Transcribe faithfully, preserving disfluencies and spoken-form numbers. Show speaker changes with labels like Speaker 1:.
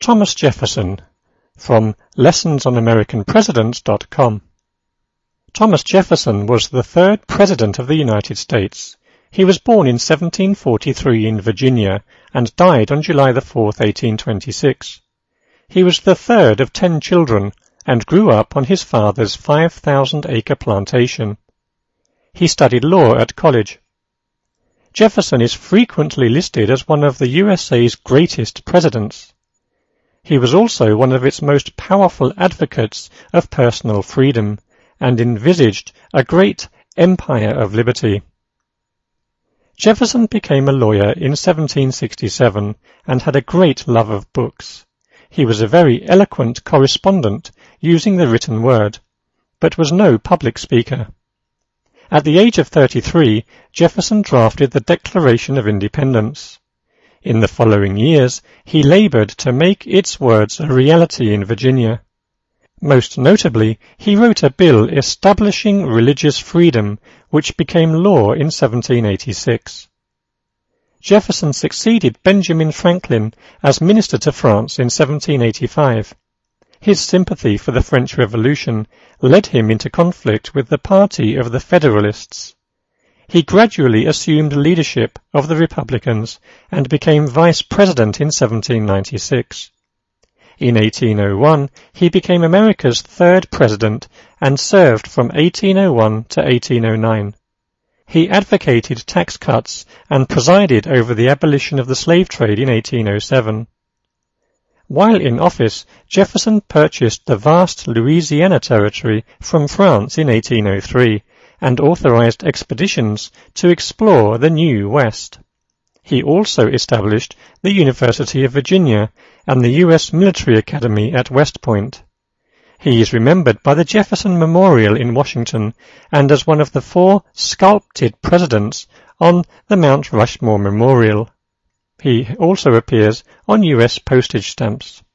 Speaker 1: Thomas Jefferson, from lessons on american presidents dot com. Thomas Jefferson was the third President of the United States. He was born in seventeen forty-three in Virginia and died on July the fourth, eighteen twenty-six. He was the third of ten children and grew up on his father's five thousand acre plantation. He studied law at college. Jefferson is frequently listed as one of the U S A's greatest presidents. He was also one of its most powerful advocates of personal freedom and envisaged a great empire of liberty. Jefferson became a lawyer in seventeen sixty-seven and had a great love of books. He was a very eloquent correspondent using the written word, but was no public speaker. At the age of thirty-three, Jefferson drafted the Declaration of Independence. In the following years, he labored to make its words a reality in Virginia. Most notably, he wrote a bill establishing religious freedom, which became law in seventeen eighty-six. Jefferson succeeded Benjamin Franklin as minister to France in seventeen eighty-five. His sympathy for the French Revolution led him into conflict with the party of the Federalists. He gradually assumed leadership of the Republicans and became vice president in seventeen ninety-six. In eighteen oh one, he became America's third president and served from eighteen oh one to eighteen oh nine. He advocated tax cuts and presided over the abolition of the slave trade in eighteen oh seven. While in office, Jefferson purchased the vast Louisiana Territory from France in eighteen oh three and authorized expeditions to explore the New West. He also established the University of Virginia and the U S Military Academy at West Point. He is remembered by the Jefferson Memorial in Washington and as one of the four sculpted presidents on the Mount Rushmore Memorial. He also appears on U S postage stamps.